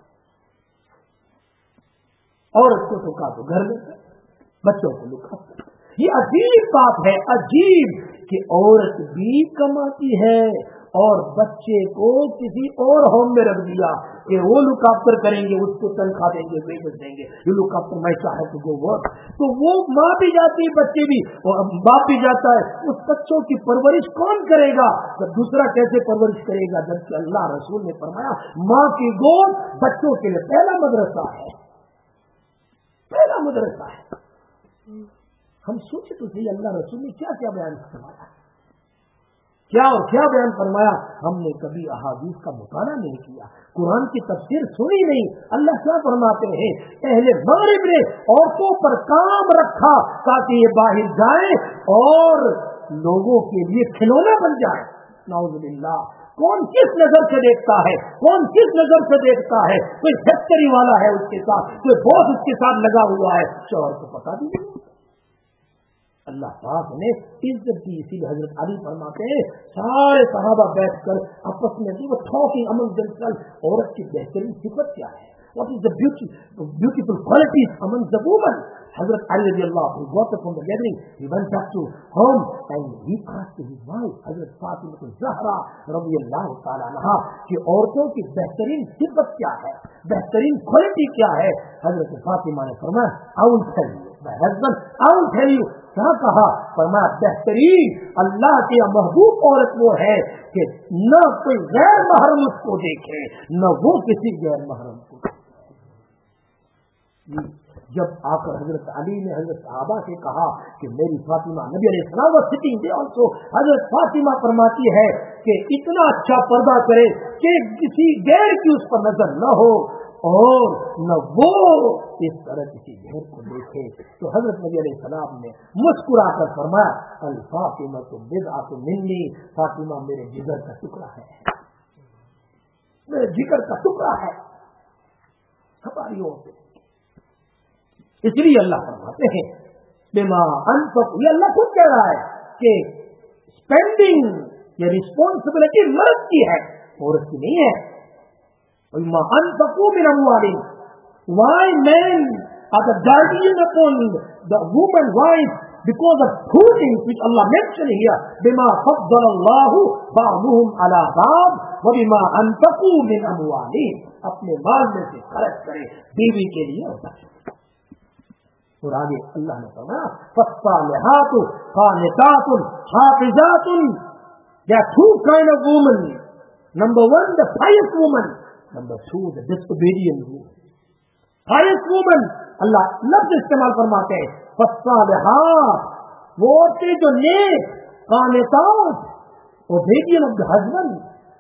عورت کو تو کہا تو گھر میں بچوں کو لکھا. یہ عجیب بات ہے، عجیب کہ عورت بھی کماتی ہے اور بچے کو کسی اور ہوم میں رکھ دیا کہ وہ لک آفٹر کریں گے، اس کو تنخواہ دیں گے، ویجز دیں گے. یہ لک آفٹر میں چاہے تو وہ ورک، تو وہ ماں بھی جاتی ہے، بچے بھی، باپ بھی جاتا ہے. اس بچوں کی پرورش کون کرے گا؟ تو دوسرا کیسے پرورش کرے گا؟ جبکہ اللہ رسول نے فرمایا ماں کی گود بچوں کے لیے پہلا مدرسہ ہے، پہلا مدرسہ ہے. ہم سوچے تو صحیح اللہ رسول نے کیا کیا بیان فرمایا. کیا اور کیا بیان فرمایا. ہم نے کبھی احادیث کا مطالعہ نہیں کیا, قرآن کی تفسیر سنی نہیں. اللہ کیا فرماتے ہیں, اہل مغرب نے عورتوں پر کام رکھا تاکہ یہ باہر جائیں اور لوگوں کے لیے کھلونا بن جائے. نعوذ باللہ. کون کس نظر سے دیکھتا ہے, کون کس نظر سے دیکھتا ہے. کوئی فیکٹری والا ہے اس کے ساتھ, کوئی باس اس کے ساتھ لگا ہوا ہے, شوہر کو پتا بھی نہیں. اللہ پاک نے عزت دی. اسی لیے حضرت علی فرماتے ہیں سارے صحابہ بیٹھ کر آپس میں ٹاکنگ امنگ themselves, عورت کی بہترین صفت کیا ہے, what is the beauty, beautiful qualities among the women. حضرت علی رضی اللہ عنہ got up from the gathering, he went back to home and he asked his wife حضرت فاطمہ الزہرا رضی اللہ تعالی عنہا کہ عورتوں کی بہترین صفت کیا ہے, بہترین کوالٹی کیا ہے. حضرت فاطمہ نے فرمایا I will tell you, my husband, I will tell you. کیا کہا؟ فرمایا بہترین اللہ کی محبوب عورت وہ ہے کہ نہ کوئی غیر محرم اس کو دیکھے, نہ وہ کسی غیر محرم کو دیکھے. جب آ کر حضرت علی نے حضرت صحابہ سے کہا کہ میری فاطمہ, نبی علیہ السلام و سٹنگ دے آلسو, حضرت فاطمہ فرماتی ہے کہ اتنا اچھا پردہ کرے کہ کسی غیر کی اس پر نظر نہ ہو اور نہ وہ اس طرح کسی غیر کو دیکھے. تو حضرت نبی علیہ السلام نے مسکرا کر فرمایا الفاطمہ تو بدعۃ منی, فاطمہ میرے جگر کا ٹکڑا ہے, میرے جگر کا ٹکڑا ہے ہماری اور سے. اس لیے اللہ فرماتے ہیں بما انفق, یہ اللہ خود کہہ رہا ہے کہ اسپینڈنگ یہ رسپانسبلٹی مرد کی ہے, عورت کی نہیں ہے. بما انفقوا من اموالهم, why men are the guardian upon the woman wife because of two things which Allah mentioned here, بما فضل الله بعضهم على بعض وبما انفقوا من اموالهم, اپنے مال میں سے خرچ کرے بیوی کے لیے اور بچے. اور آگے اللہ نے فرمایا فالصالحات قانتات حافظات. There are two kind of women. Number one, the pious woman. Number two, the disobedient woman. Pious woman, اللہ لفظ استعمال فرماتے ہیں فالصالحات, وہ عورتیں جو نیک, قانتات, obedient of the husband,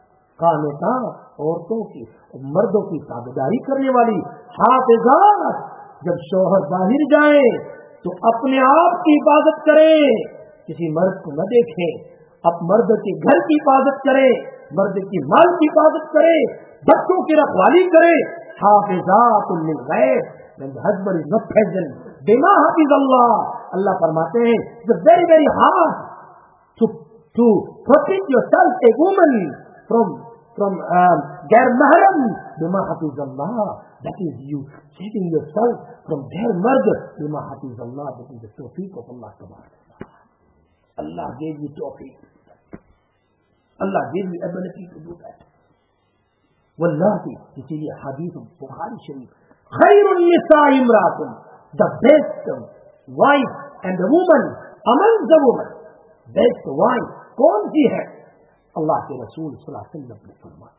قانتات عورتوں کی مردوں کی تابعداری کرنے والی, حافظات جب شوہر باہر جائے تو اپنے آپ کی حفاظت کرے, کسی مرد کو نہ دیکھے, اب مرد کے گھر کی حفاظت کرے, مرد کی مال کی حفاظت کرے, بچوں کی رکھوالی کرے. حافظات للغیب, when the husband is not present, بما حافظ اللہ, اللہ فرماتے ہیں it's very very hard to to protect yourself, a woman, from from um, غیر محرم. بما حافظ اللہ, that is you saving yourself from their murder. بما حافظ اللہ, that is the tawfiq of Allah تبارک. Allah gave you tawfiq, Allah gave you ability to do that. واللہ, اسی لیے حدیث بخاری شریف, خیر النساء امراتن, the best wife and the woman among the women, best wife کون سی ہے؟ اللہ کے رسول صلی اللہ علیہ وسلم نے فرمایا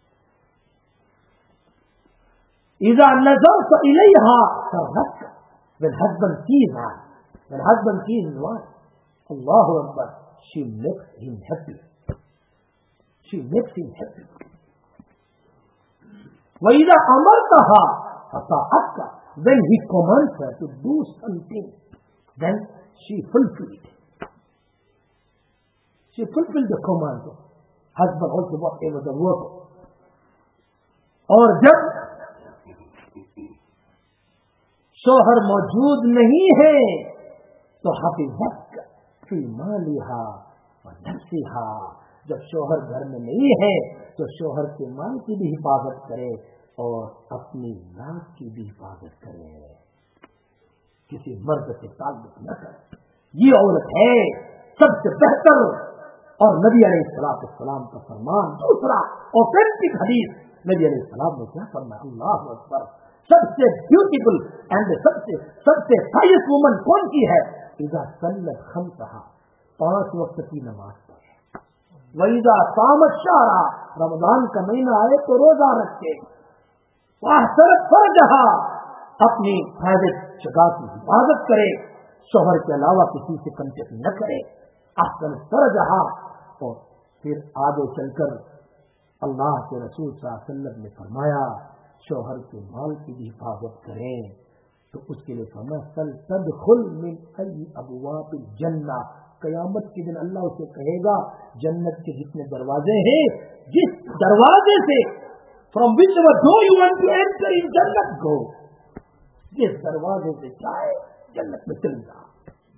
اذا نظرت الیها سرتک, when husband sees her, when husband sees his wife, Allahu Akbar, she makes him happy, she makes him happy. وَإِذَا أَمَرْتَهَا فَطَاعَتْكَ, when he commands her to do something, then she fulfilled it. She fulfilled the command. Husband also whatever the work. اور جب شوہر موجود نہیں ہے تو حفظت فی مالہا و نفسہا, جب شوہر گھر میں نہیں ہے تو شوہر کے مال کی بھی حفاظت کرے اور اپنی ذات کی بھی حفاظت کرے, کسی مرد سے تعلق نہ کرے. یہ عورت ہے سب سے بہتر. اور نبی علیہ الصلوۃ والسلام کا فرمان, دوسرا اوتھینٹک حدیث, نبی علیہ السلام نے کیا فرمایا, اللہ اکبر, سب سے بیوٹیفل اینڈ سب سے سب سے پائس وومن کون سی ہے؟ اذا صلت خمسہا, پانچ وقت کی نماز پڑھے. وَإِذَا صَامَتْ شَهْرًا, رمضان کا مہینہ آئے تو روزہ رکھے. وَأَحْسَنَتْ فَرْجَهَا, اپنی پرائیویٹ جگہ کی حفاظت کرے, شوہر کے علاوہ کسی سے کنٹیکٹ نہ کرے. احسنت فرجہا, اور پھر آگے چل کر اللہ کے رسول صلی اللہ علیہ وسلم نے فرمایا شوہر کے مال کی بھی حفاظت کریں، تو اس کے لیے فرمایا سل تدخل من ای ابواب الجنہ، قیامت کے دن اللہ اسے کہے گا جنت کے جتنے دروازے ہیں جس دروازے سے from whichever door you want to enter in جنت go، جس دروازے سے چاہے جنت میں چل جا۔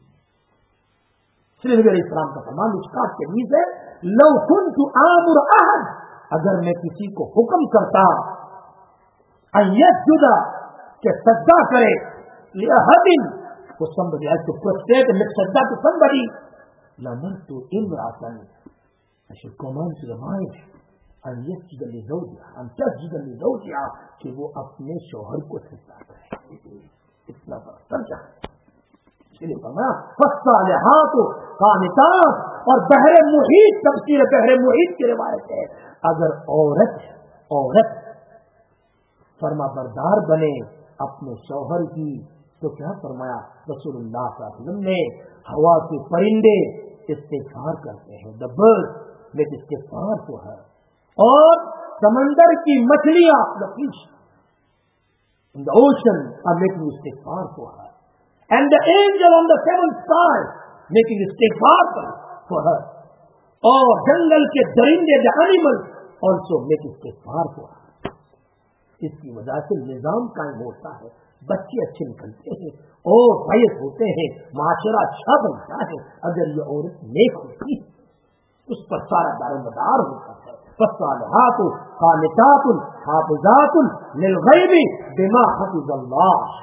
سری نبی علیہ السلام کا فرمان مشکات کے نیز ہے لو کنت آمر احد، اگر میں کسی کو حکم کرتا ان یسجد کہ سجدہ کرے لأحد for somebody has to prostrate and make sajda to somebody لامرت امرأة I should command to the wife ان یسجد لزوجها ان تسجد لزوجها کہ وہ اپنے شوہر کو سجدہ کرے، اتنا بڑا درجہ ہے۔ فالصالحات قانتات، اور بحر محیط، تفسیر بحر محیط کی روایت ہے اگر عورت عورت فرما بردار بنے اپنے شوہر کی تو کیا فرمایا رسول اللہ صلی اللہ علیہ وسلم نے، ہوا کے پرندے استغفار کرتے ہیں، the birds make استغفار to her، اور سمندر کی مچھلیاں the fish in the ocean are making استغفار to her، and the angel on the seventh sky making istighfar for her، اور جنگل کے درندے the animals also make istighfar for her۔ اس کی وجہ سے نظام قائم ہوتا ہے، بچے اچھے نکلتے ہیں اور بھائی ہوتے ہیں، معاشرہ اچھا بنتا ہے اگر یہ عورت نیک ہوتی ہے، اس پر سارا دار و مدار ہوتا ہے۔ فالصالحات قانتات حافظات للغیب بما حفظ اللہ۔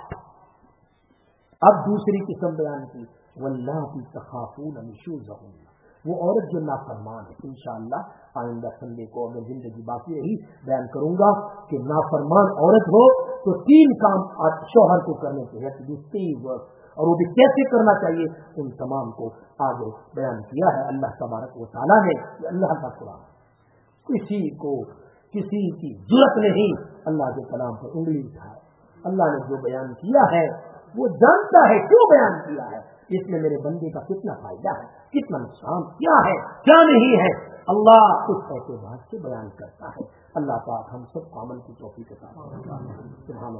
اب دوسری قسم بیان کی واللاتي تخافون نشوزهن، وہ عورت جو نافرمان ہے، انشاءاللہ آئندہ سنڈے کو اگر زندگی باقی رہی بیان کروں گا کہ نافرمان عورت ہو تو تین کام شوہر کو کرنے چاہیے، اور وہ بھی کیسے کرنا چاہیے ان تمام کو آگے بیان کیا ہے اللہ تبارک و تعالیٰ نے۔ اللہ کا قرآن، کسی کو کسی کی ضرورت نہیں اللہ کے کلام پر انگلی اٹھائے، اللہ نے جو بیان کیا ہے وہ جانتا ہے کیوں بیان کیا ہے، اس میں میرے بندے کا کتنا فائدہ ہے، کتنا نقصان، کیا ہے کیا نہیں ہے، اللہ اس اعتبار سے بیان کرتا ہے۔ اللہ پاک ہم سب کو عمل کی توفیق عطا فرمائے۔ سبحان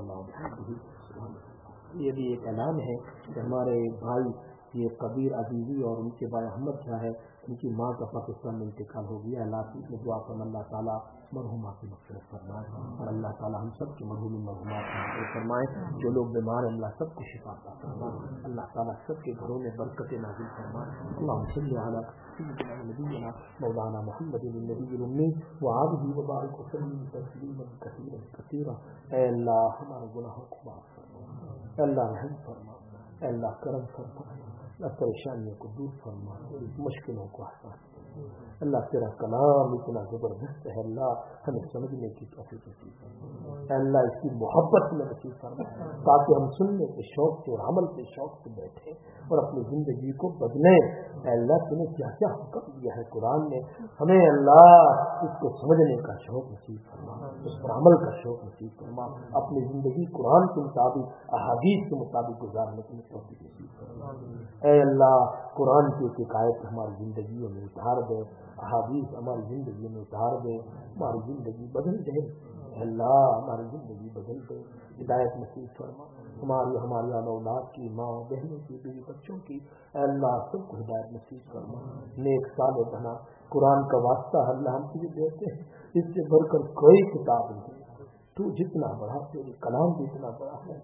اللہ۔ یہ بھی ایک اعلان ہے کہ ہمارے بھائی یہ کبیر عزیزی اور ان کے بھائی احمد کیا ہے، ان کی ماں کا پاکستان میں انتقال ہو گیا، اللہ میں دعا کرنا اللہ تعالیٰ مرحومہ کی مغفرت فرمائے، اور اللہ تعالیٰ ہم سب کے مرحوم مرحومات کی مغفرت فرمائے، جو لوگ بیمار ہیں اللہ سب کو شفا عطا فرمائے، اللہ تعالیٰ سب کے گھروں میں برکت نازل فرمائے۔ اللہم صلی علی سیدنا نبینا مولانا محمد النبی الأمی وآلہ وبارک وسلم تسلیما کثیرا کثیرا۔ اے اللہ ہمارے گناہوں کو معاف فرما، اے اللہ رحم فرما، اے اللہ کرم فرما، اللہ پریشانیوں کو دور فرما، مشکلوں کو آسان فرما۔ اللہ تیرا کلام اتنا زبردست ہے، اللہ ہمیں سمجھنے کی توفیق نصیب فرما، اے اللہ اس کی محبت میں نصیب فرما تاکہ ہم سننے کے شوق سے اور عمل کے شوق سے بیٹھیں اور اپنی زندگی کو بدلیں۔ اے اللہ تم نے کیا کیا حکم دیا ہے قرآن نے، ہمیں اللہ اس کو سمجھنے کا شوق نصیب فرما، اس پر عمل کا شوق نصیب فرما، اپنی زندگی قرآن کے مطابق احادیث کے مطابق گزارنے کی توفیق نصیب فرما۔ اے اللہ قرآن کی ایک آیت ہماری زندگیوں میں اتار دے، احادیث ہماری زندگی میں اتار دے، ہماری زندگی بدل دے، اللہ ہماری زندگی بدل دے، ہدایت نصیب فرما، ہماری ہماری اولاد کی، ماں بہنوں کی، بیوی بچوں کی، اے اللہ سب کو ہدایت نصیب فرما، نیک صالح بنا۔ قرآن کا واسطہ اللہ ہم تجھے دیتے ہیں، اس سے بڑھ کر کوئی کتاب نہیں، تو جتنا بڑا تیرے کلام بھی اتنا بڑا ہے،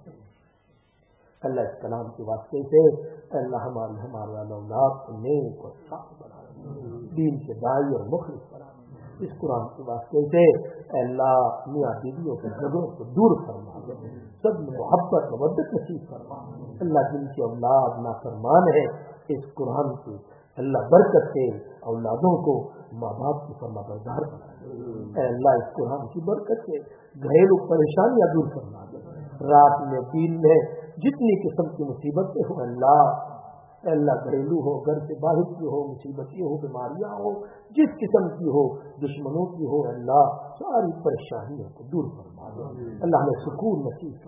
اللہ اس کلام کے واسطے سے اللہ ہماری ہمارے اولاد کو نیک اور صالح بنا، دین کے داعی اور مخلص بنا، اس قرآن کے واسطے سے اللہ میاں بیویوں کے جھگڑوں کو دور فرما، سب محبت مودت نصیب فرما، اللہ جن کی اولاد نافرمان ہے اس قرآن کی اللہ برکت سے اولادوں کو ماں باپ کی فرما بردار بنا، اے اللہ اس قرآن کی برکت سے گھریلو پریشانیاں دور فرما دے، رات میں دین میں جتنی قسم کی مصیبتیں ہو اللہ، اے اللہ گھریلو ہو، گھر سے باہر کی ہو، مصیبتیں ہو، بیماریاں ہو، جس قسم کی ہو، دشمنوں کی ہو، اللہ ساری پریشانیوں کو دور فرما دے، اللہ ہمیں سکون نصیب فرما،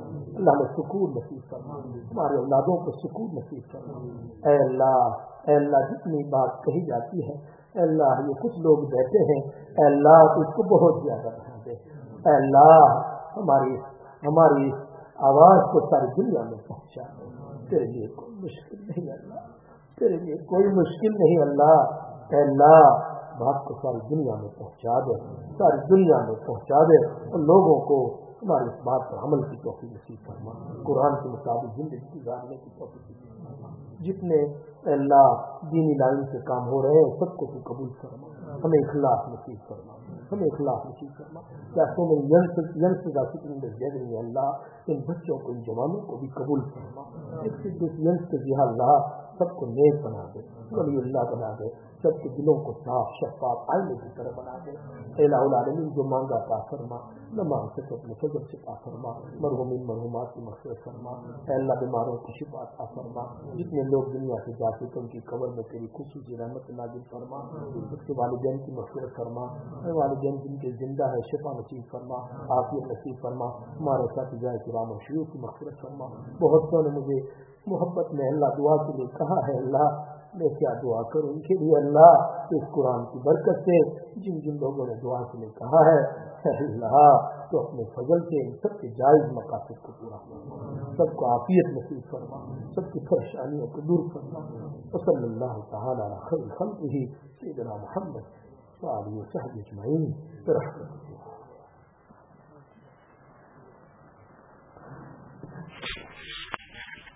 اللہ نے سکون نصیب فرما، ہمارے اولادوں کو سکون نصیب فرما۔ اے اللہ اے اللہ جتنی بات کہی جاتی ہے اے اللہ یہ کچھ لوگ بیٹھے ہیں اے اللہ تو اس کو بہت زیادہ بنا دے اے اللہ، ہماری ہماری آواز کو ساری دنیا میں پہنچا دے۔ تیرے لیے کوئی مشکل نہیں اللہ، تیرے لیے کوئی مشکل نہیں اللہ۔ اے اللہ بات کو ساری دنیا میں پہنچا دے، ساری دنیا میں پہنچا دے اور لوگوں کو ہماری اس بات پر عمل کی توفیق نصیب فرما، قرآن کے مطابق زندگی گزارنے کی توفیق نصیب فرما۔ جتنے اللہ دینی لائن سے کام ہو رہے ہیں سب کو تو قبول فرما، ہمیں اخلاص نصیب فرما، ہمیں اخلاص نصیب فرما۔ کیا تو میں ینس اللہ ان بچوں کو ان جوانوں کو بھی قبول فرما، اللہ سب کو نیک بنا دے، ولی اللہ بنا دے، سب کے دلوں کو صاف شفاف آئینے کی طرح بنا دے۔ الہ العالمین جو مانگا عطا فرما، نہ مانگ سکے اپنے فضل سے عطا فرما، مرحومین مرحومات کی مغفرت فرما۔ اے اللہ بیماروں کو شفا عطا فرما، جتنے لوگ دنیا سے جا چکے ان کی قبر میں تیری خصوصی رحمت نازل فرما، اس کے والدین کی مغفرت فرما، اے والدین جن کے زندہ ہے شفا نصیب فرما، عافیت نصیب فرما، ہمارے اساتذہ کرام اور شیوخ کی مغفرت فرما۔ بہت سو نے مجھے محبت میں اللہ دعا کے لیے کہا ہے، اللہ میں کیا دعا کروں ان کے لیے اللہ، اس قرآن کی برکت سے جن جن لوگوں نے دعا کے لیے کہا ہے اللہ تو اپنے فضل سے ان سب کے جائز مقاصد کو پورا فرما، سب کو عافیت نصیب فرما، سب کی پریشانیوں کو دور فرما۔ وصلی اللہ تعالی علی خیر خلقہ سیدنا محمد وآلہ وصحبہ اجمعین برحمتہ۔